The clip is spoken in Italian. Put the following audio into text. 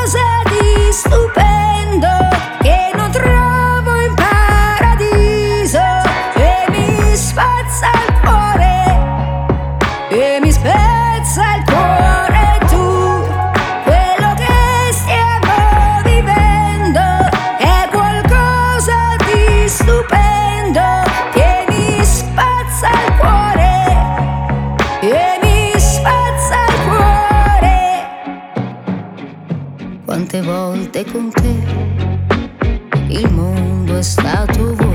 qualcosa di stupendo che non trovo in paradiso e mi spazza il cuore e mi spezza il cuore. Tu, quello che stiamo vivendo è qualcosa di stupendo che mi spazza il cuore e mi spazza il cuore. Quante volte con te il mondo è stato vuoto,